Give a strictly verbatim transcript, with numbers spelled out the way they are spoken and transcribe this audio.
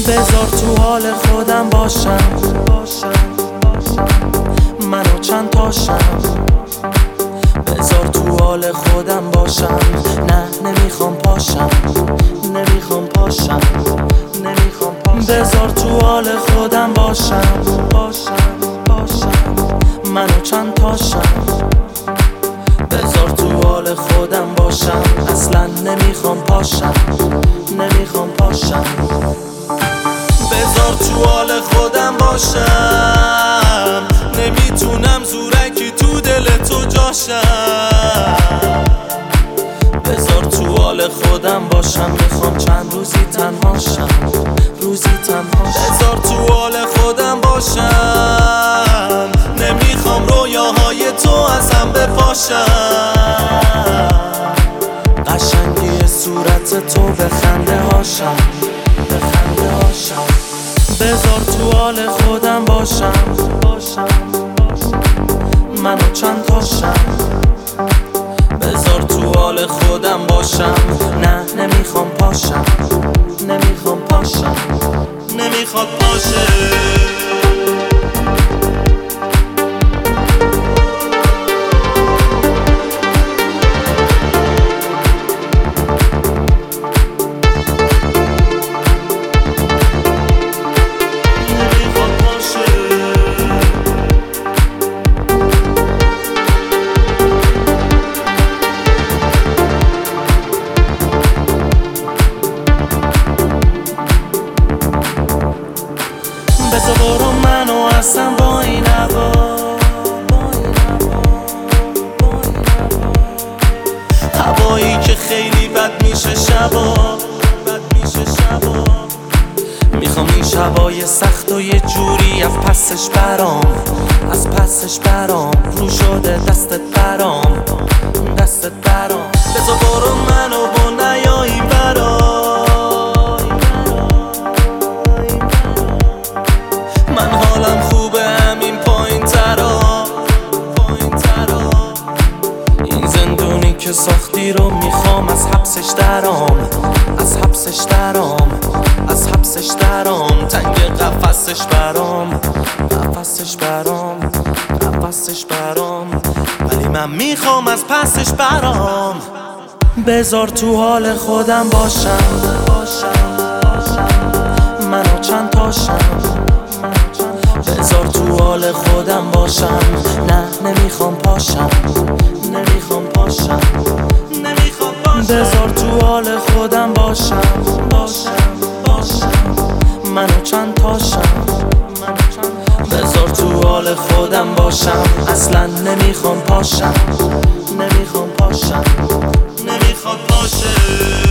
بذار تو حال خودم باشم، منو چند تاشم. بذار تو حال خودم باشم، نه نمیخوام پاشم، نمیخوام پاشم، نمیخوام پاشم. بذار تو حال خودم باشم، باشم، باشم، منو چند تاشم. بذار تو حال خودم باشم، اصلا نمیخوام پاشم، نمیخوام پاشم. بذار تو حال خودم باشم، نمیتونم زورکی تو دل تو جاشم. بذار تو حال خودم باشم، میخوام چند روزی تنهاشم، روزی تنهاشم. بذار تو حال خودم باشم، نمیخوام رویاهای تو از هم بپاشم. قشنگی صورت تو به خنده هاشم، به خنده هاشم. بذار تو حال خودم باشم، باشم، منو چند تاشم. بذار تو حال خودم باشم، نه نمیخوام پاشم، نمیخوام پاشم، نمیخواد باشه. بذار برو منو اصلا با این هوا، هوایی که خیلی بد میشه شبا، بد میشه شبا. میخوام این شبای سخت و یه جوری از پسش برام، از پسش برام. رو شده دستت برام، دستت برام. بذار برو منو با نیایی برام، من حالم خوبه همین پایین ترا، پایین ترا. این زندونی که ساختی رو میخوام از حبسش درام، از حبسش درام، از حبسش درام. تنگ قفسش برام، قفسش برام، قفسش برام. ولی من میخوام از پسش برام. بذار تو حال خودم باشم، باشم، منو چند تاشم. بذار تو حال خودم باشم، نه نمیخوام پاشم، نمیخوام پاشم، نمیخوام پاشم. بذار تو حال خودم باشم، باشم، باشم، منو چند تاشم. بذار تو حال خودم باشم، اصلا نمیخوام پاشم، نمیخوام پاشم، نمیخواد باشه.